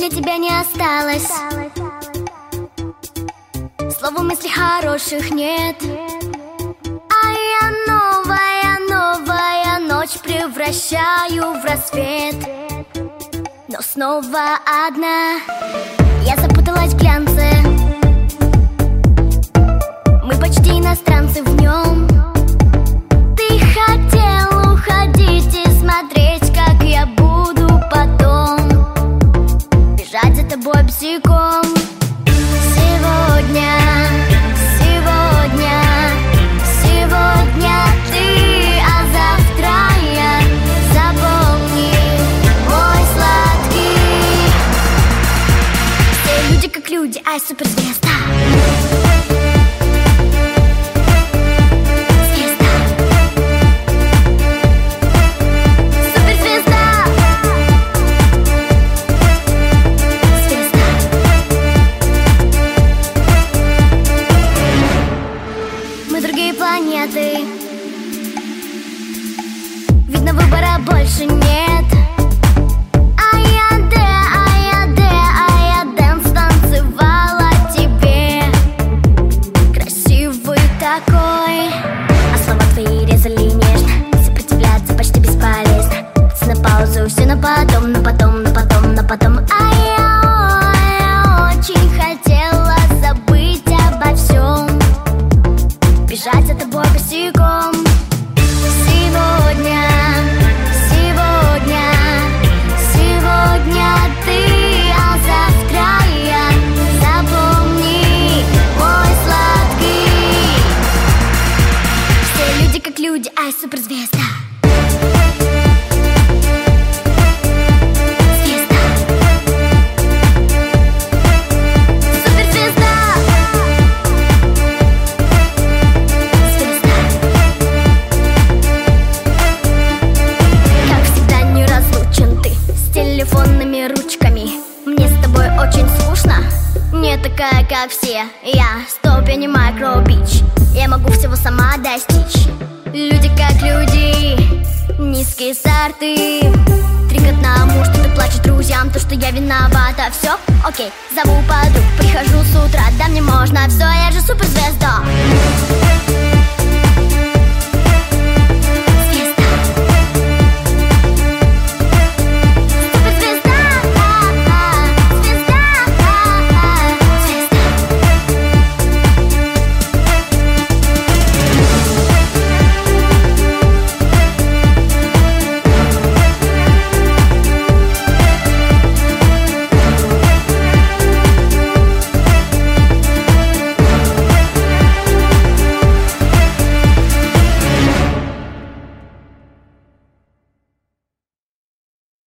для тебя не осталось. Слова мыслей хороших нет. А я новая ночь превращаю в рассвет. Но снова одна. Я запуталась в глянце. Мы почти иностранцы в нем. Ты хотел уходить и смотреть, как я буду потом бежать за тобой босиком. Сегодня ты, а завтра я. Запомни, мой сладкий. Все люди как люди, ай, суперзвезда. Планеты. Видно, выбора больше нет. Дэнс танцевала тебе. Красивый такой. А слова твои резали нежно. Сопротивляться почти бесполезно. На паузу, все на потом, на потом, на потом, на потом. Я очень хотела забыть обо всем. Бежать за тобой босиком. Сегодня ты, а завтра я. Запомни, мой сладкий. Все люди как люди, ай, суперзвезда. Телефонными ручками. Мне с тобой очень скучно. Не такая, как все. Я ступень микробич. Я могу всего сама достичь. Люди как люди. Низкие сорты. Триггер на муж, что ты плачешь друзьям. То, что я виновата. Все, окей, зову подруг. Прихожу с утра, да мне можно все. Я же суперзвезда.